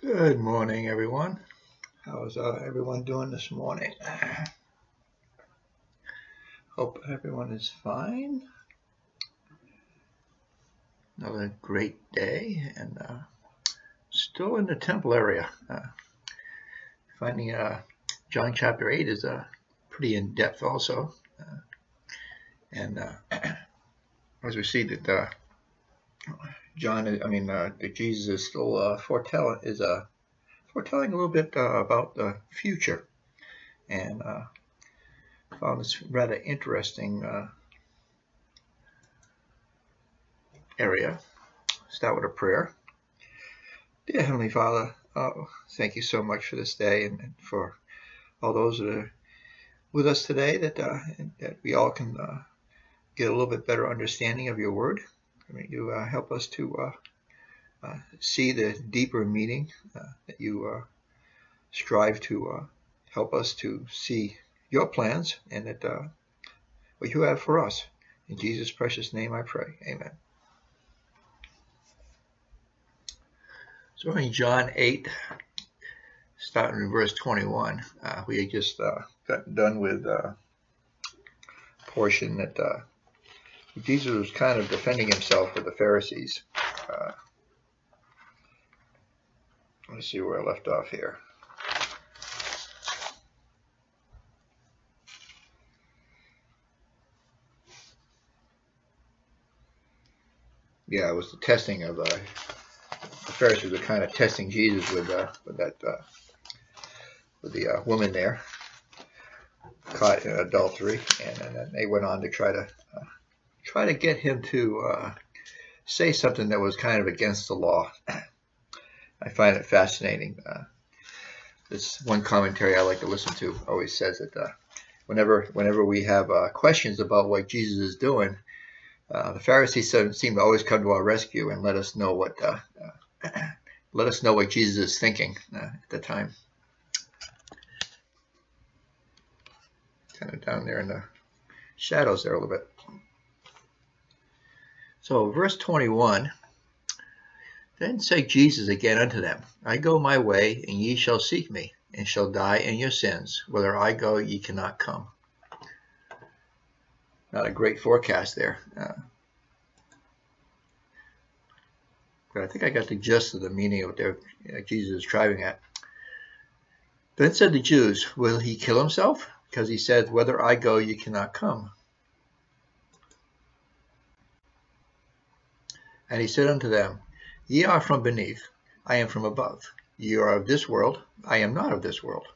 Good morning, everyone. How's everyone doing this morning? Hope everyone is fine. Another great day, and still in the temple area. Finding John chapter 8 is pretty in depth, also. And as we see that that Jesus is still foretelling a little bit about the future, and found this rather interesting area. Start with a prayer. Dear Heavenly Father, thank you so much for this day and for all those that are with us today, that we all can get a little bit better understanding of your word. You help us to see the deeper meaning, that you strive to help us to see your plans and that what you have for us. In Jesus' precious name I pray. Amen. So in John 8, starting in verse 21, we had just got done with a portion that Jesus was kind of defending himself with the Pharisees. Let's see where I left off here. Yeah, it was the testing of the Pharisees were kind of testing Jesus with the woman there caught in adultery, and then they went on to try to get him to say something that was kind of against the law. I find it fascinating. This one commentary I like to listen to always says that whenever we have questions about what Jesus is doing, the Pharisees seem to always come to our rescue and let us know what Jesus is thinking at the time. Kind of down there in the shadows there a little bit. So verse 21, then said Jesus again unto them, I go my way, and ye shall seek me, and shall die in your sins. Whither I go, ye cannot come. Not a great forecast there. But I think I got the gist of the meaning of what Jesus is driving at. Then said the Jews, will he kill himself? Because he said, whither I go, you cannot come. And he said unto them, ye are from beneath, I am from above. Ye are of this world, I am not of this world.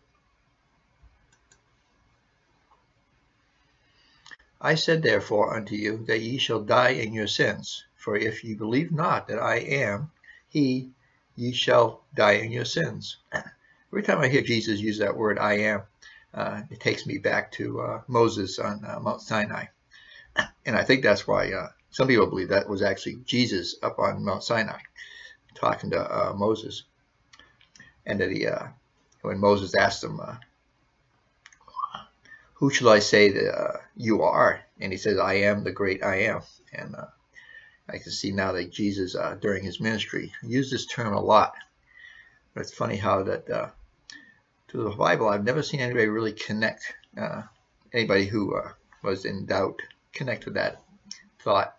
I said therefore unto you that ye shall die in your sins. For if ye believe not that I am he, ye shall die in your sins. Every time I hear Jesus use that word, I am, it takes me back to Moses on Mount Sinai. And I think that's why some people believe that was actually Jesus up on Mount Sinai talking to Moses. And that when Moses asked him, who shall I say that you are? And he says, I am the great I am. And I can see now that Jesus, during his ministry, used this term a lot. But it's funny how that to the Bible, I've never seen anybody really connect, anybody who was in doubt, connect with that thought.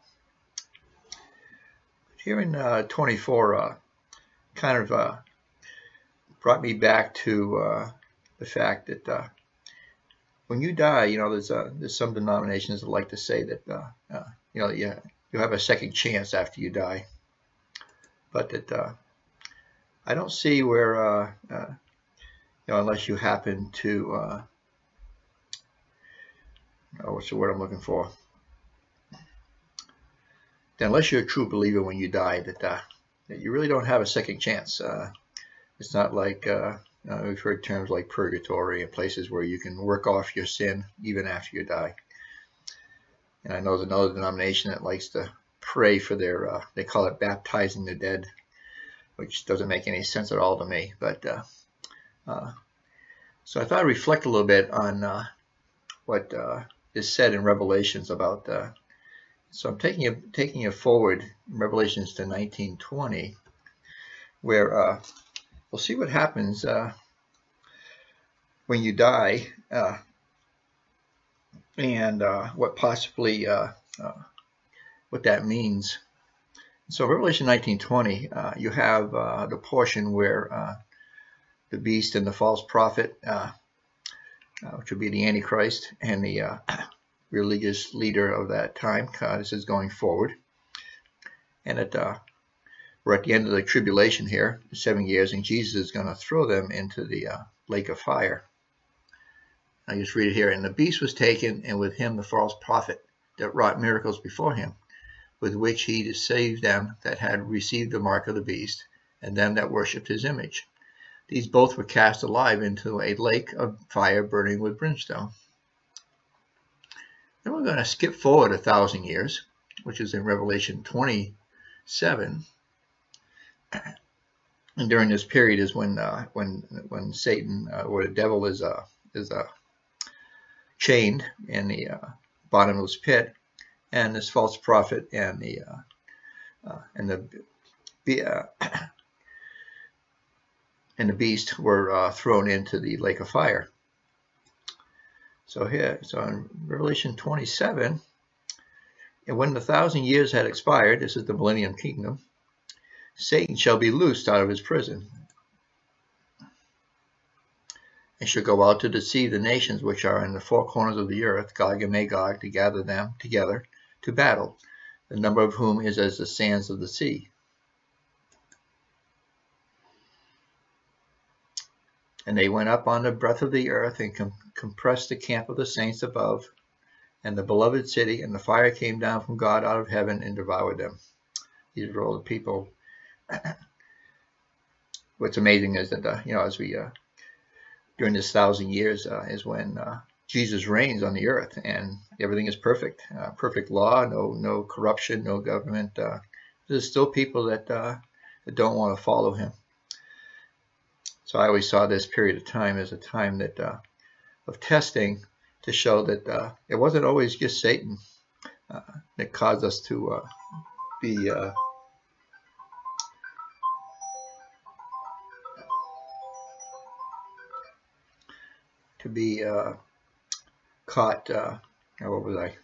Here in 24, kind of brought me back to the fact that when you die, there's some denominations that like to say that you have a second chance after you die, but that I don't see where unless you happen to what's the word I'm looking for? Then unless you're a true believer when you die, that you really don't have a second chance. It's not like we've heard terms like purgatory and places where you can work off your sin even after you die. And I know there's another denomination that likes to pray for their, they call it baptizing the dead, which doesn't make any sense at all to me. But so I thought I'd reflect a little bit on what is said in Revelations about. So I'm taking you forward in Revelations to 19:20, where we'll see what happens when you die, and what possibly what that means. So Revelation 19:20, you have the portion where the beast and the false prophet, which would be the Antichrist, and the religious leader of that time. This is going forward. And we're at the end of the tribulation here, 7 years, and Jesus is going to throw them into the lake of fire. I just read it here. And the beast was taken, and with him the false prophet that wrought miracles before him, with which he deceived them that had received the mark of the beast, and them that worshipped his image. These both were cast alive into a lake of fire burning with brimstone. Then we're going to skip forward 1,000 years, which is in Revelation 27. And during this period is when Satan or the devil is chained in the bottomless pit, and this false prophet and the beast were thrown into the lake of fire. So in Revelation 27, and when the 1,000 years had expired, this is the millennium kingdom, Satan shall be loosed out of his prison, and shall go out to deceive the nations which are in the four corners of the earth, Gog and Magog, to gather them together to battle, the number of whom is as the sands of the sea. And they went up on the breadth of the earth and compressed the camp of the saints above, and the beloved city, and the fire came down from God out of heaven and devoured them. These are all the people. What's amazing is that as we during this 1,000 years is when Jesus reigns on the earth, and everything is perfect, perfect law, no corruption, no government. There's still people that don't want to follow him. So I always saw this period of time as a time that of testing, to show that it wasn't always just Satan that caused us to be caught. What was I?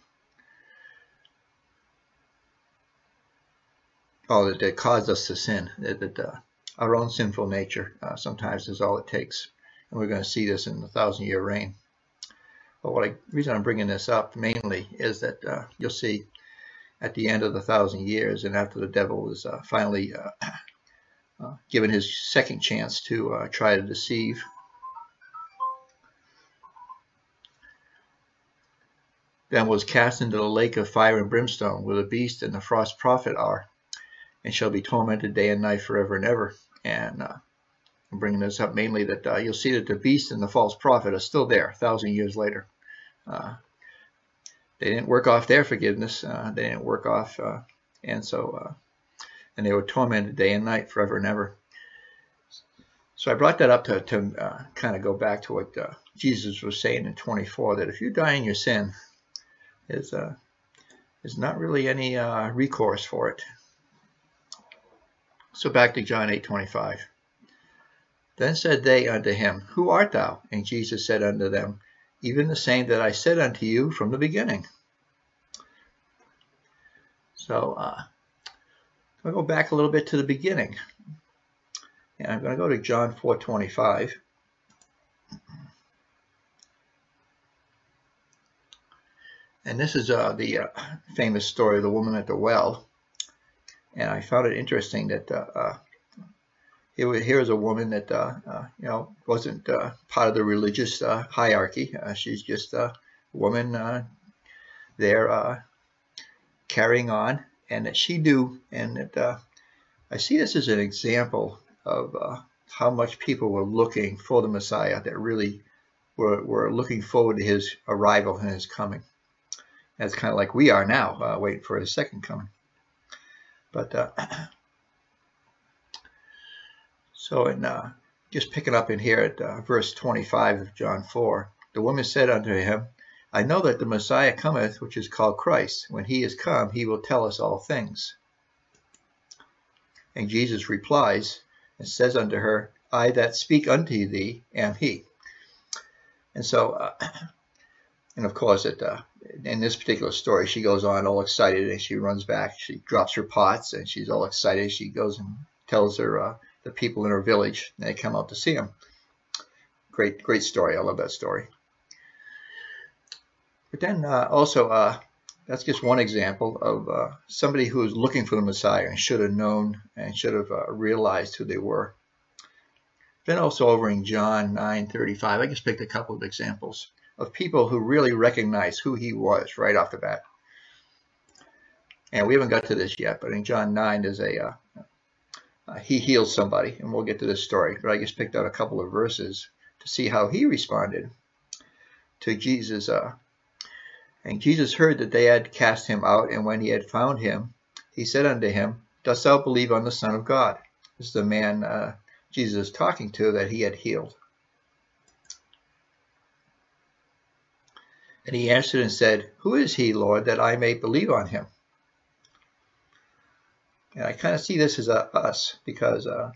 Oh, that caused us to sin. That our own sinful nature sometimes is all it takes, and we're going to see this in the 1,000-year reign. But the reason I'm bringing this up mainly is that you'll see at the end of the 1,000 years, and after the devil is finally given his second chance to try to deceive, then was cast into the lake of fire and brimstone, where the beast and the false prophet are, and shall be tormented day and night forever and ever. And I'm bringing this up mainly that you'll see that the beast and the false prophet are still there 1,000 years later. They didn't work off their forgiveness. They didn't work off, and they were tormented day and night forever and ever. So I brought that up to kind of go back to what Jesus was saying in 24, that if you die in your sin, there's not really any recourse for it. So back to John 8:25. Then said they unto him, Who art thou? And Jesus said unto them, Even the same that I said unto you from the beginning. So I'll go back a little bit to the beginning. And I'm going to go to John 4:25. And this is the famous story of the woman at the well. And I found it interesting that here is a woman that wasn't part of the religious hierarchy. She's just a woman there carrying on, and that she knew, and that I see this as an example of how much people were looking for the Messiah, that really were looking forward to his arrival and his coming. That's kind of like we are now, waiting for his second coming. But so just picking up in here at verse 25 of John 4, the woman said unto him, I know that the Messiah cometh, which is called Christ. When he is come, he will tell us all things. And Jesus replies and says unto her, I that speak unto thee am he. And so, and of course, in this particular story, she goes on all excited and she runs back. She drops her pots and she's all excited. She goes and tells the people in her village, and they come out to see him. Great story. I love that story. But then also, that's just one example of somebody who was looking for the Messiah and should have known and should have realized who they were. Then also over in John 9:35, I just picked a couple of examples of people who really recognized who he was right off the bat. And we haven't got to this yet, but in John 9, there's he heals somebody, and we'll get to this story. But I just picked out a couple of verses to see how he responded to Jesus. And Jesus heard that they had cast him out, and when he had found him, he said unto him, Dost thou believe on the Son of God? This is the man Jesus is talking to that he had healed. And he answered and said, Who is he, Lord, that I may believe on him? And I kind of see this as us, because the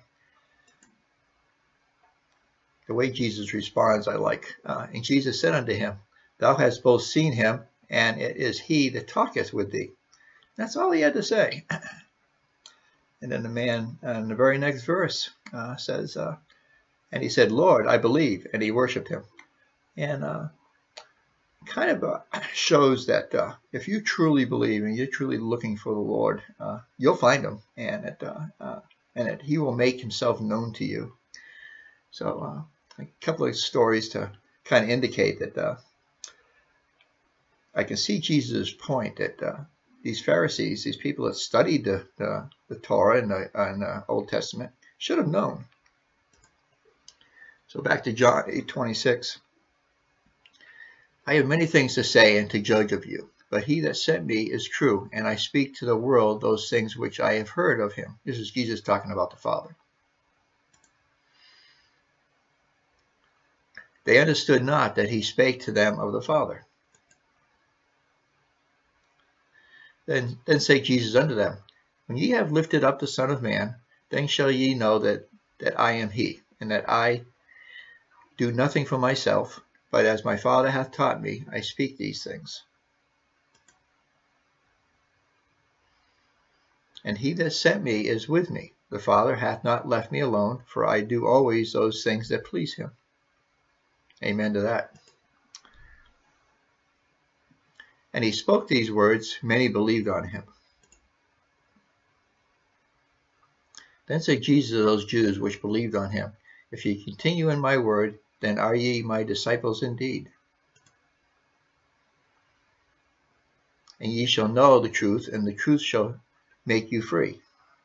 way Jesus responds, I like. And Jesus said unto him, Thou hast both seen him, and it is he that talketh with thee. That's all he had to say. And then the man in the very next verse says, and he said, Lord, I believe, and he worshipped him. And kind of shows that if you truly believe and you're truly looking for the Lord, you'll find him, and that he will make himself known to you. So a couple of stories to kind of indicate that I can see Jesus' point that these Pharisees, these people that studied the Torah and the Old Testament, should have known. So back to John 8:26. I have many things to say and to judge of you, but he that sent me is true, and I speak to the world those things which I have heard of him. This is Jesus talking about the Father. They understood not that he spake to them of the Father. Then said Jesus unto them, When ye have lifted up the Son of Man, then shall ye know that I am he, and that I do nothing for myself, but as my Father hath taught me, I speak these things. And he that sent me is with me. The Father hath not left me alone, for I do always those things that please him. Amen to that. And he spoke these words, many believed on him. Then said Jesus to those Jews which believed on him, If ye continue in my word, then are ye my disciples indeed. And ye shall know the truth, and the truth shall make you free.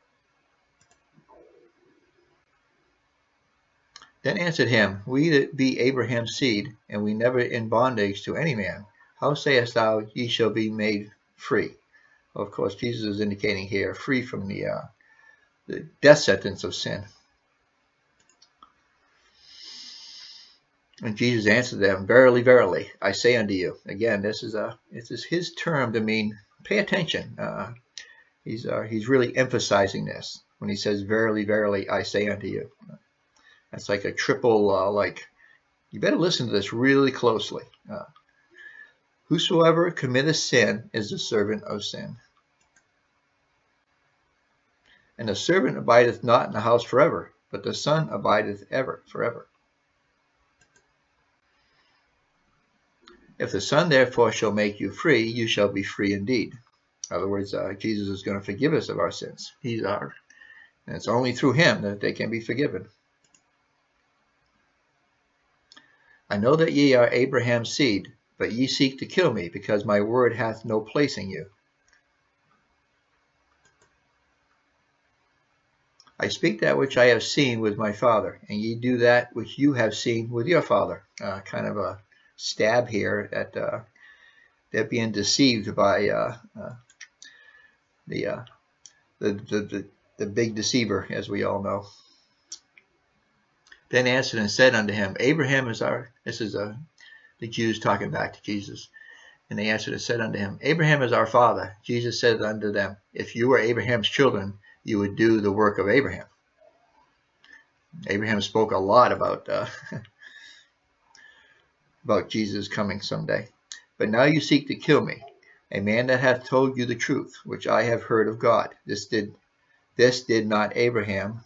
Then answered him, We that be Abraham's seed, and we never in bondage to any man, how sayest thou, ye shall be made free? Well, of course, Jesus is indicating here, free from the death sentence of sin. And Jesus answered them, Verily, verily, I say unto you. Again, this is his term to mean, pay attention. He's really emphasizing this when he says, Verily, verily, I say unto you. That's like a triple, you better listen to this really closely. Whosoever committeth sin is the servant of sin. And the servant abideth not in the house forever, but the Son abideth forever. If the Son therefore shall make you free, you shall be free indeed. In other words, Jesus is going to forgive us of our sins. And it's only through him that they can be forgiven. I know that ye are Abraham's seed, but ye seek to kill me, because my word hath no place in you. I speak that which I have seen with my Father, and ye do that which you have seen with your father. Kind of a stab here at they're being deceived by the big deceiver, as we all know. Then answered and said unto him, Abraham is our. This is the Jews talking back to Jesus. And they answered and said unto him, Abraham is our father. Jesus said unto them, If you were Abraham's children, you would do the work of Abraham. Abraham spoke a lot about about Jesus coming someday. But now you seek to kill me, a man that hath told you the truth, which I have heard of God. This did not Abraham.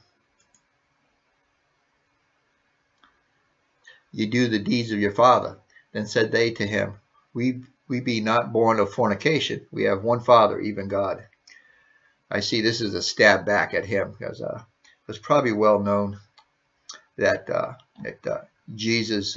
Ye do the deeds of your father. Then said they to him, We be not born of fornication. We have one Father, even God. I see this is a stab back at him, because it was probably well known that Jesus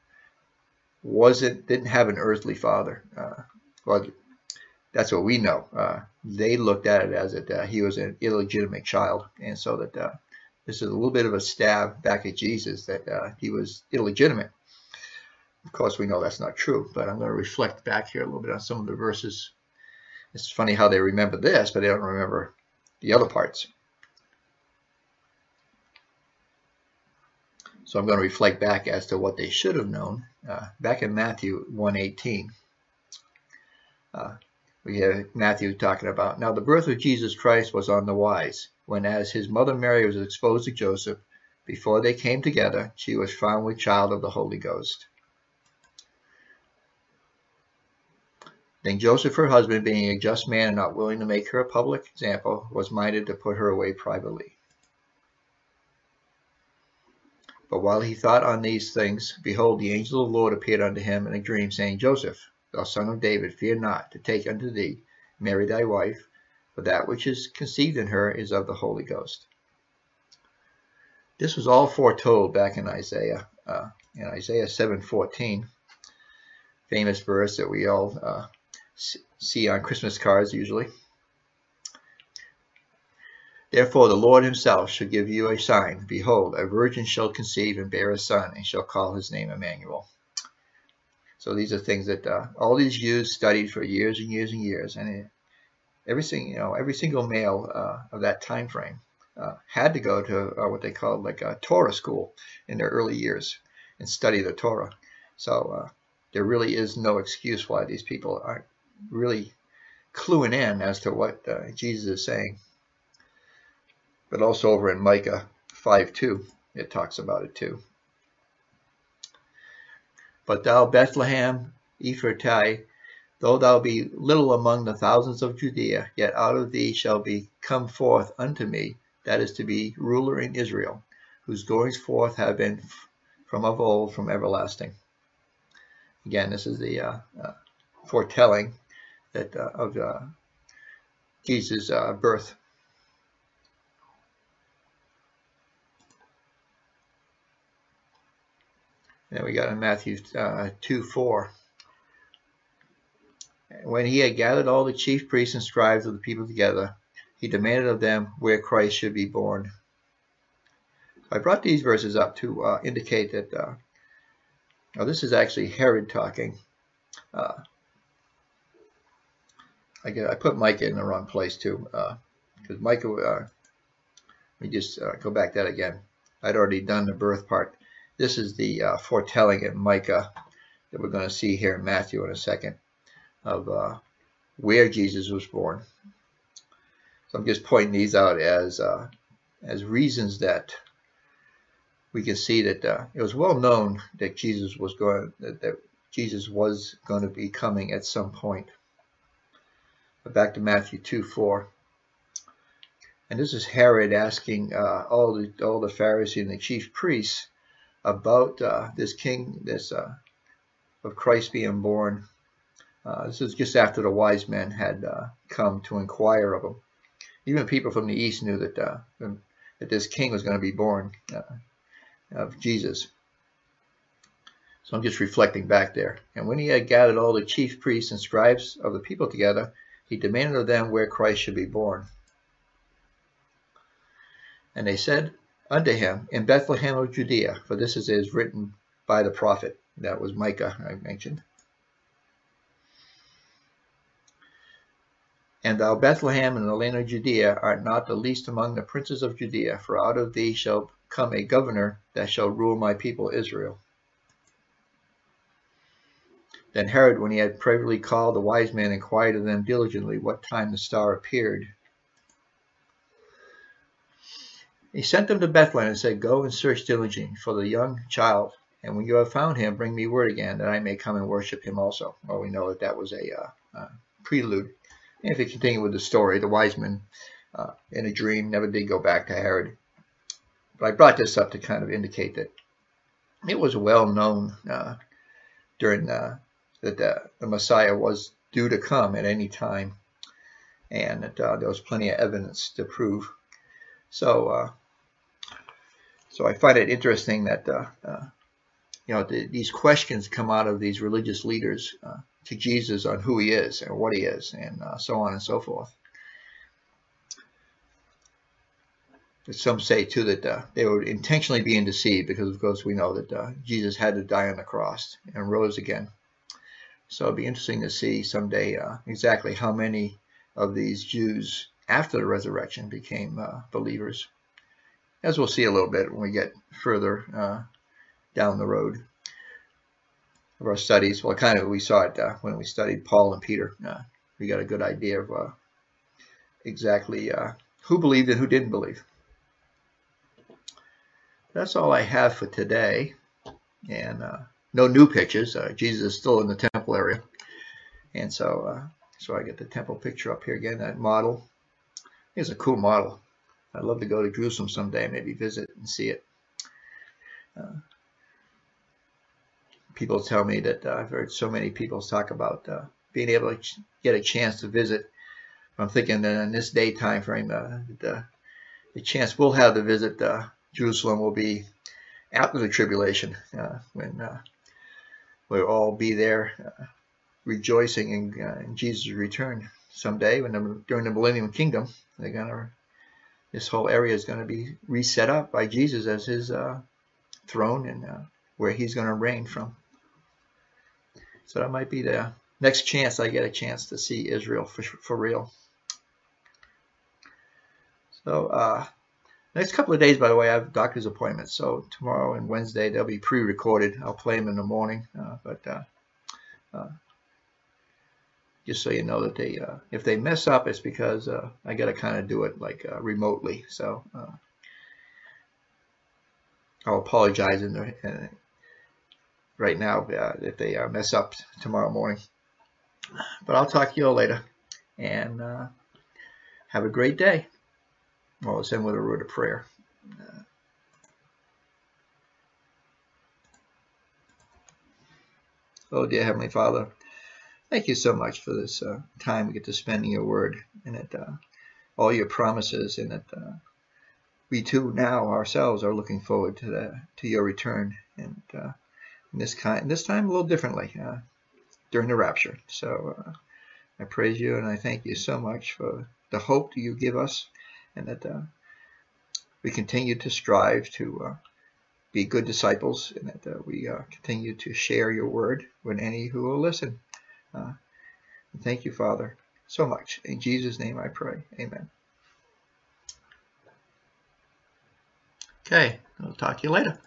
didn't have an earthly father. Well, that's what we know. They looked at it as that he was an illegitimate child, and so that this is a little bit of a stab back at Jesus, that he was illegitimate. Of course, we know that's not true, but I'm going to reflect back here a little bit on some of the verses. It's funny how they remember this, but they don't remember the other parts. So I'm going to reflect back as to what they should have known. Back in Matthew 1:18, we have Matthew talking about, now the birth of Jesus Christ was on the wise, when as his mother Mary was exposed to Joseph, before they came together, she was found with child of the Holy Ghost. Then Joseph, her husband, being a just man and not willing to make her a public example, was minded to put her away privately. But while he thought on these things, behold, the angel of the Lord appeared unto him in a dream, saying, Joseph, thou son of David, fear not to take unto thee Mary thy wife, for that which is conceived in her is of the Holy Ghost. This was all foretold back in Isaiah 7:14, famous verse that we all see on Christmas cards usually. Therefore the Lord himself shall give you a sign. Behold, a virgin shall conceive and bear a son, and shall call his name Emmanuel. So these are things that all these Jews studied for years and years and years, and every single male of that time frame had to go to what they called like a Torah school in their early years and study the Torah. So there really is no excuse why these people aren't really cluing in as to what Jesus is saying. But also over in Micah 5:2, it talks about it too. But thou, Bethlehem Ephrathah, though thou be little among the thousands of Judea, yet out of thee shall be come forth unto me, that is to be ruler in Israel, whose goings forth have been from of old, from everlasting. Again, this is the foretelling that of Jesus' birth. And we got in Matthew 2:4. When he had gathered all the chief priests and scribes of the people together, he demanded of them where Christ should be born. I brought these verses up to indicate that this is actually Herod talking. I put Micah in the wrong place too, because Micah, let me just go back that again. I'd already done the birth part. This is the foretelling in Micah that we're going to see here in Matthew in a second of where Jesus was born. So I'm just pointing these out as reasons that we can see that it was well known that Jesus was going to be coming at some point. But back to Matthew 2:4, and this is Herod asking all the Pharisees and the chief priests about this king, of Christ being born. This is just after the wise men had come to inquire of him. Even people from the east knew that this king was going to be born, of Jesus. So I'm just reflecting back there. And when he had gathered all the chief priests and scribes of the people together, he demanded of them where Christ should be born. And they said unto him, in Bethlehem of Judea, for this is written by the prophet. That was Micah I mentioned. And thou, Bethlehem, in the land of Judea, art not the least among the princes of Judea, for out of thee shall come a governor that shall rule my people Israel. Then Herod, when he had privily called the wise men, inquired of them diligently what time the star appeared. He sent them to Bethlehem and said, "Go and search diligently for the young child, and when you have found him, bring me word again, that I may come and worship him also." Well, we know that that was a prelude. And if we continue with the story, the wise men in a dream never did go back to Herod. But I brought this up to kind of indicate that it was well known during that the Messiah was due to come at any time, and that there was plenty of evidence to prove. So I find it interesting that these questions come out of these religious leaders to Jesus on who he is and what he is, and so on and so forth. But some say too that they were intentionally being deceived, because of course we know that Jesus had to die on the cross and rose again. So it'll be interesting to see someday exactly how many of these Jews after the resurrection became believers, as we'll see a little bit when we get further down the road of our studies. Well, kind of we saw it when we studied Paul and Peter. We got a good idea of exactly who believed and who didn't believe. That's all I have for today, and no new pictures. Jesus is still in the temple area, and so I get the temple picture up here again. That model is a cool model. I'd love to go to Jerusalem someday, maybe visit and see it. People tell me that I've heard so many people talk about being able to get a chance to visit. I'm thinking that in this day time frame, the chance we'll have to visit Jerusalem will be after the tribulation, when we'll all be there rejoicing in Jesus' return someday. During the Millennium Kingdom, this whole area is going to be reset up by Jesus as his throne, and where he's going to reign from. So that might be the next chance I get a chance to see Israel for real. So next couple of days, by the way, I have doctor's appointments. So tomorrow and Wednesday, they'll be pre-recorded. I'll play them in the morning. But just so you know that if they mess up, it's because I got to kind of do it like remotely. So I'll apologize right now if they mess up tomorrow morning. But I'll talk to you all later. And have a great day. Well, let's end with a word of prayer. Oh, dear Heavenly Father, thank you so much for this time we get to spend in your word, and that all your promises, and that we too now ourselves are looking forward to your return, and this time a little differently during the rapture. So I praise you and I thank you so much for the hope that you give us, and that we continue to strive to be good disciples, and that we continue to share your word with any who will listen. Thank you, Father, so much. In Jesus' name I pray. Amen. Okay, I'll talk to you later.